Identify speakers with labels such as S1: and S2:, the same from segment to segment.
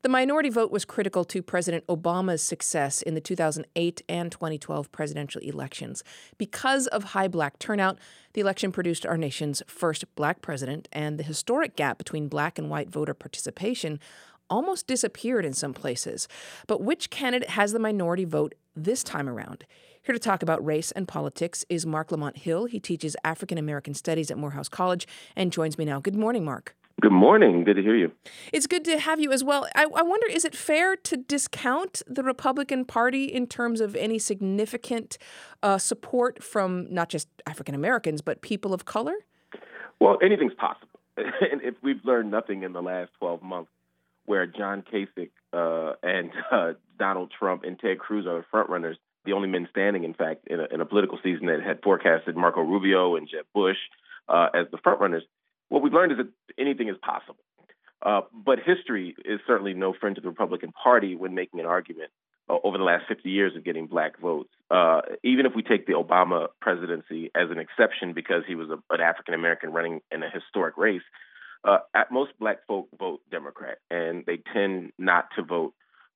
S1: The minority vote was critical to President Obama's success in the 2008 and 2012 presidential elections. Because of high black turnout, the election produced our nation's first black president, and the historic gap between black and white voter participation almost disappeared in some places. But which candidate has the minority vote this time around? Here to talk about race and politics is Marc Lamont Hill. He teaches African American Studies at Morehouse College and joins me now. Good morning, Marc.
S2: Good morning. Good to hear you.
S1: It's good to have you as well. I wonder, is it fair to discount the Republican Party in terms of any significant support from not just African Americans, but people of color?
S2: Well, anything's possible. And if we've learned nothing in the last 12 months, where John Kasich and Donald Trump and Ted Cruz are the frontrunners, the only men standing, in fact, in a political season that had forecasted Marco Rubio and Jeb Bush as the frontrunners, what we've learned is that anything is possible. But history is certainly no friend to the Republican Party when making an argument over the last 50 years of getting black votes. Even if we take the Obama presidency as an exception because he was an African-American running in a historic race, most black folk vote Democrat, and they tend not to vote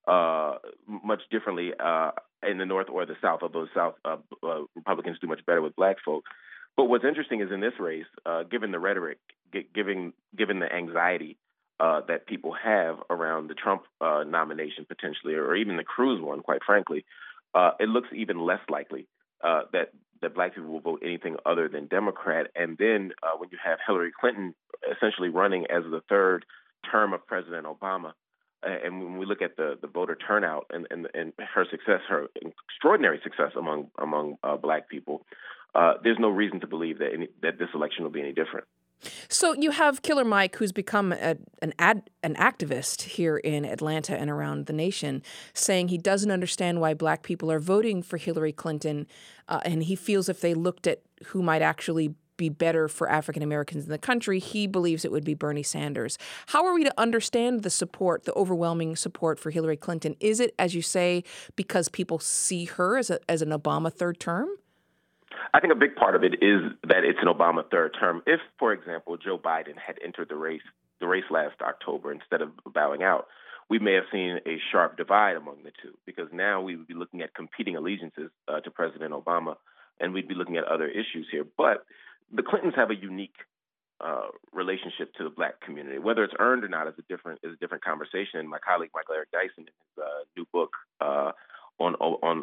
S2: much differently in the North or the South, although the South Republicans do much better with black folk. But what's interesting is in this race, given the rhetoric, given the anxiety that people have around the Trump nomination potentially, or even the Cruz one, quite frankly, it looks even less likely that black people will vote anything other than Democrat. And then when you have Hillary Clinton essentially running as the third term of President Obama, and when we look at the voter turnout and her success, her extraordinary success among black people, there's no reason to believe that this election will be any different.
S1: So you have Killer Mike, who's become an activist here in Atlanta and around the nation, saying he doesn't understand why black people are voting for Hillary Clinton, and he feels if they looked at who might actually be better for African Americans in the country, he believes it would be Bernie Sanders. How are we to understand the support, the overwhelming support for Hillary Clinton? Is it, as you say, because people see her as an Obama third term?
S2: I think a big part of it is that it's an Obama third term. If, for example, Joe Biden had entered the race last October instead of bowing out, we may have seen a sharp divide among the two, because now we would be looking at competing allegiances to President Obama, and we'd be looking at other issues here. But the Clintons have a unique relationship to the black community. Whether it's earned or not is a different conversation. And my colleague Michael Eric Dyson, in his new book on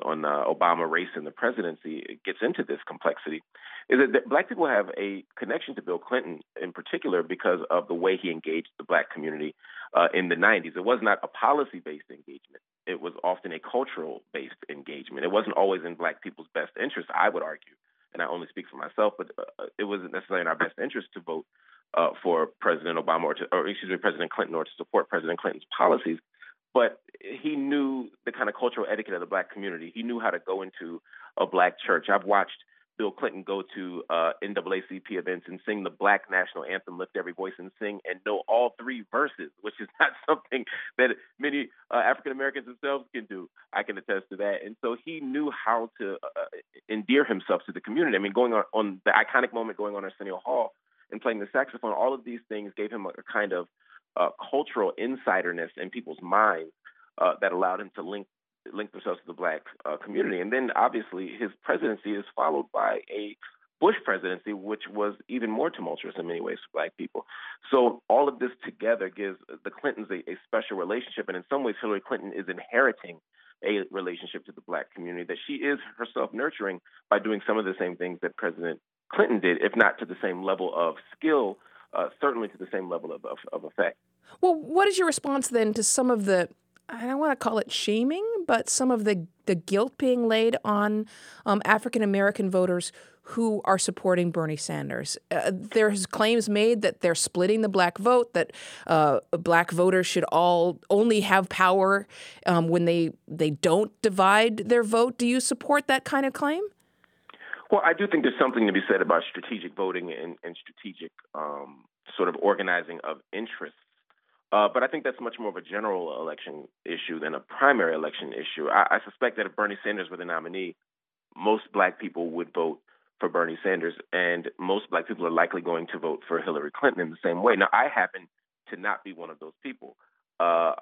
S2: Obama, race, and the presidency, gets into this complexity, is that black people have a connection to Bill Clinton in particular because of the way he engaged the black community in the 90s. It was not a policy-based engagement. It was often a cultural-based engagement. It wasn't always in black people's best interest, I would argue, and I only speak for myself, but it wasn't necessarily in our best interest to vote for President Obama President Clinton, or to support President Clinton's policies. But he knew the kind of cultural etiquette of the black community. He knew how to go into a black church. I've watched Bill Clinton go to NAACP events and sing the black national anthem, Lift Every Voice and Sing, and know all three verses, which is not something that many African Americans themselves can do. I can attest to that. And so he knew how to endear himself to the community. I mean, going on the iconic moment going on Arsenio Hall and playing the saxophone, all of these things gave him a kind of cultural insiderness in people's minds that allowed him to link themselves to the black community. And then obviously his presidency is followed by a Bush presidency, which was even more tumultuous in many ways for black people. So all of this together gives the Clintons a special relationship. And in some ways, Hillary Clinton is inheriting a relationship to the black community that she is herself nurturing by doing some of the same things that President Clinton did, if not to the same level of skill, certainly to the same level of effect.
S1: Well, what is your response then to some of the, I don't want to call it shaming, but some of the guilt being laid on African-American voters who are supporting Bernie Sanders? There's claims made that they're splitting the black vote, that black voters should all only have power when they don't divide their vote. Do you support that kind of claim?
S2: Well, I do think there's something to be said about strategic voting and strategic sort of organizing of interests. But I think that's much more of a general election issue than a primary election issue. I suspect that if Bernie Sanders were the nominee, most black people would vote for Bernie Sanders, and most black people are likely going to vote for Hillary Clinton in the same way. Now, I happen to not be one of those people.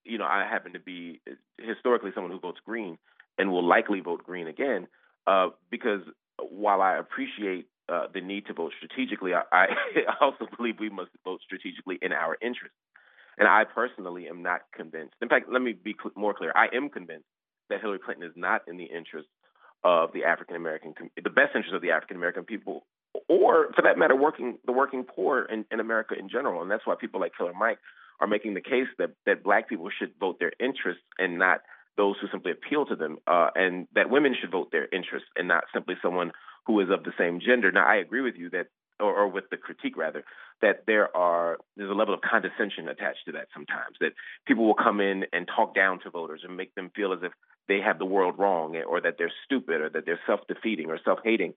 S2: I happen to be historically someone who votes green and will likely vote green again, because while I appreciate the need to vote strategically, I also believe we must vote strategically in our interest. And I personally am not convinced. In fact, let me be more clear. I am convinced that Hillary Clinton is not in the interest of the the best interest of the African American people, or for that matter, the working poor in America in general. And that's why people like Killer Mike are making the case that Black people should vote their interests and not those who simply appeal to them, and that women should vote their interests and not simply someone who is of the same gender. Now, I agree with you that, or with the critique rather, that there's a level of condescension attached to that sometimes, that people will come in and talk down to voters and make them feel as if they have the world wrong, or that they're stupid, or that they're self-defeating or self-hating,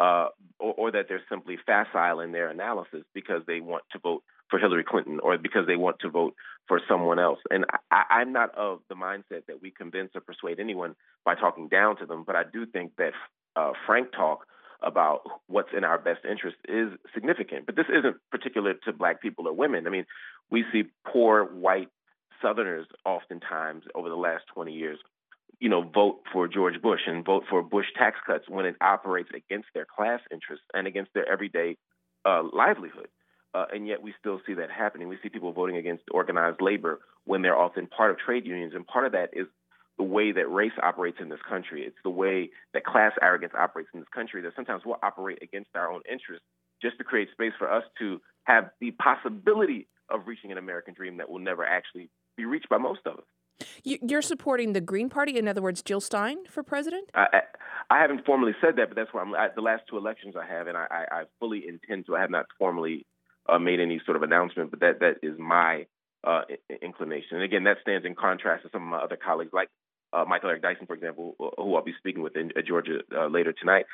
S2: or that they're simply facile in their analysis because they want to vote for Hillary Clinton or because they want to vote for someone else. And I'm not of the mindset that we convince or persuade anyone by talking down to them, but I do think that frank talk about what's in our best interest is significant. But this isn't particular to Black people or women. I mean, we see poor white Southerners oftentimes over the last 20 years, vote for George Bush and vote for Bush tax cuts when it operates against their class interests and against their everyday livelihood. And yet we still see that happening. We see people voting against organized labor when they're often part of trade unions. And part of that is the way that race operates in this country. It's the way that class arrogance operates in this country, that sometimes we'll operate against our own interests just to create space for us to have the possibility of reaching an American dream that will never actually be reached by most of us.
S1: You're supporting the Green Party, in other words, Jill Stein for president?
S2: I haven't formally said that, but that's where I'm at. The last two elections I have, and I fully intend to. I have not formally made any sort of announcement, but that is my inclination. And again, that stands in contrast to some of my other colleagues, like Michael Eric Dyson, for example, who I'll be speaking with in Georgia later tonight,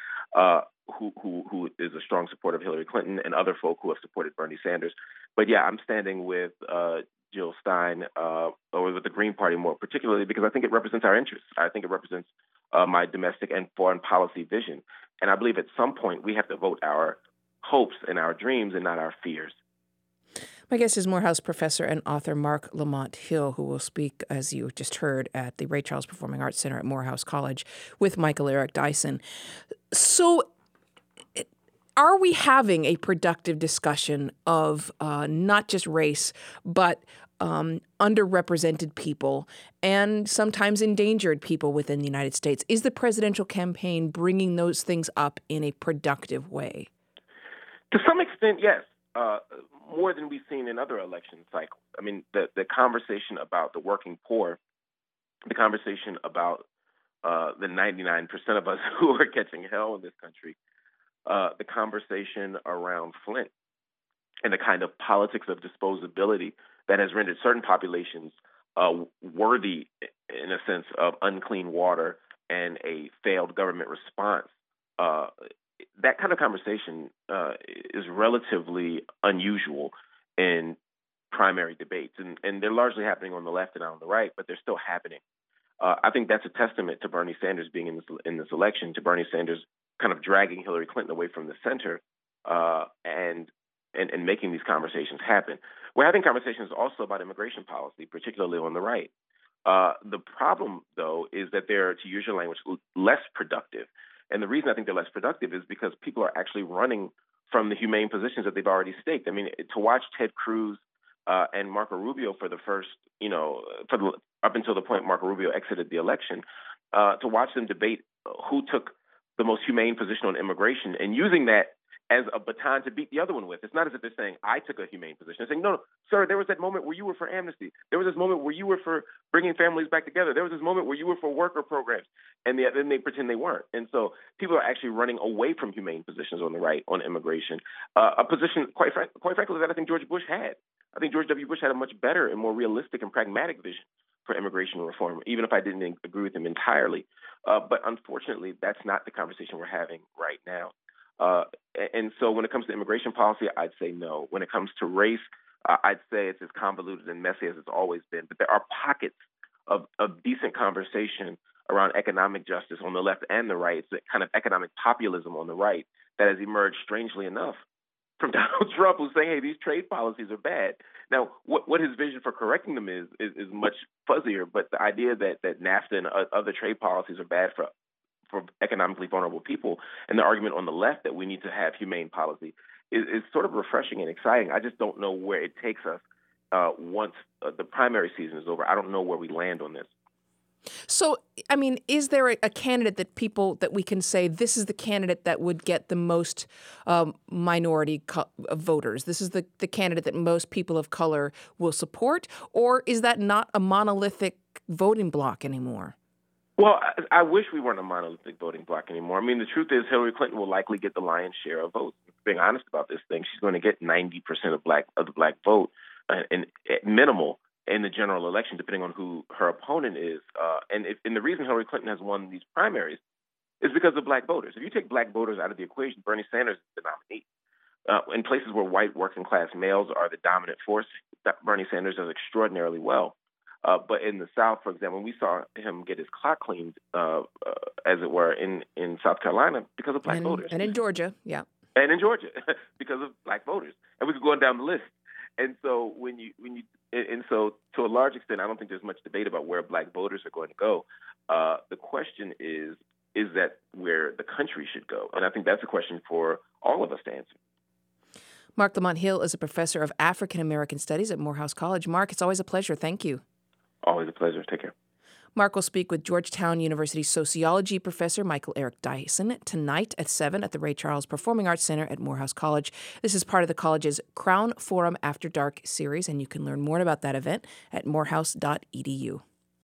S2: who is a strong supporter of Hillary Clinton, and other folk who have supported Bernie Sanders. But yeah, I'm standing with Jill Stein, or with the Green Party more particularly, because I think it represents our interests. I think it represents my domestic and foreign policy vision. And I believe at some point we have to vote our hopes and our dreams and not our fears.
S1: My guest is Morehouse professor and author Marc Lamont Hill, who will speak, as you just heard, at the Ray Charles Performing Arts Center at Morehouse College with Michael Eric Dyson. So are we having a productive discussion of not just race, but underrepresented people and sometimes endangered people within the United States? Is the presidential campaign bringing those things up in a productive way?
S2: To some extent, yes. More than we've seen in other election cycles. I mean, the conversation about the working poor, the conversation about the 99% of us who are catching hell in this country, the conversation around Flint, and the kind of politics of disposability that has rendered certain populations worthy, in a sense, of unclean water and a failed government response. That kind of conversation is relatively unusual in primary debates, and they're largely happening on the left and on the right, but they're still happening. I think that's a testament to Bernie Sanders being in this election, to Bernie Sanders kind of dragging Hillary Clinton away from the center and making these conversations happen. We're having conversations also about immigration policy, particularly on the right. The problem, though, is that they're, to use your language, less productive. And the reason I think they're less productive is because people are actually running from the humane positions that they've already staked. I mean, to watch Ted Cruz and Marco Rubio for the first, up until the point Marco Rubio exited the election, to watch them debate who took the most humane position on immigration and using that as a baton to beat the other one with. It's not as if they're saying, I took a humane position. They're saying, no, sir, there was that moment where you were for amnesty. There was this moment where you were for bringing families back together. There was this moment where you were for worker programs. And then they pretend they weren't. And so people are actually running away from humane positions on the right on immigration, a position, quite frankly, that I think George Bush had. I think George W. Bush had a much better and more realistic and pragmatic vision for immigration reform, even if I didn't agree with him entirely. But unfortunately, that's not the conversation we're having right now. And so when it comes to immigration policy, I'd say no. When it comes to race, I'd say it's as convoluted and messy as it's always been. But there are pockets of decent conversation around economic justice on the left and the right. It's kind of economic populism on the right that has emerged, strangely enough, from Donald Trump, who's saying, hey, these trade policies are bad. Now, what his vision for correcting them is much fuzzier, but the idea that NAFTA and other trade policies are bad for economically vulnerable people, and the argument on the left that we need to have humane policy is sort of refreshing and exciting. I just don't know where it takes us once the primary season is over. I don't know where we land on this.
S1: So, I mean, is there a candidate that we can say this is the candidate that would get the most minority voters? This is the candidate that most people of color will support? Or is that not a monolithic voting bloc anymore?
S2: Well, I wish we weren't a monolithic voting bloc anymore. I mean, the truth is Hillary Clinton will likely get the lion's share of votes. Being honest about this thing, she's going to get 90% of the black vote, and minimal in the general election, depending on who her opponent is. And the reason Hillary Clinton has won these primaries is because of black voters. If you take black voters out of the equation, Bernie Sanders is the nominee. In places where white working class males are the dominant force, Bernie Sanders does extraordinarily well. But in the South, for example, we saw him get his clock cleaned, as it were, in South Carolina because of black voters.
S1: And in Georgia, yeah.
S2: And in Georgia, because of black voters. And we could go on down the list. And so so to a large extent, I don't think there's much debate about where black voters are going to go. The question is that where the country should go? And I think that's a question for all of us to answer.
S1: Marc Lamont Hill is a professor of African American Studies at Morehouse College. Marc, it's always a pleasure. Thank you.
S2: Always a pleasure. Take care.
S1: Marc will speak with Georgetown University sociology professor Michael Eric Dyson tonight at 7 at the Ray Charles Performing Arts Center at Morehouse College. This is part of the college's Crown Forum After Dark series, and you can learn more about that event at morehouse.edu.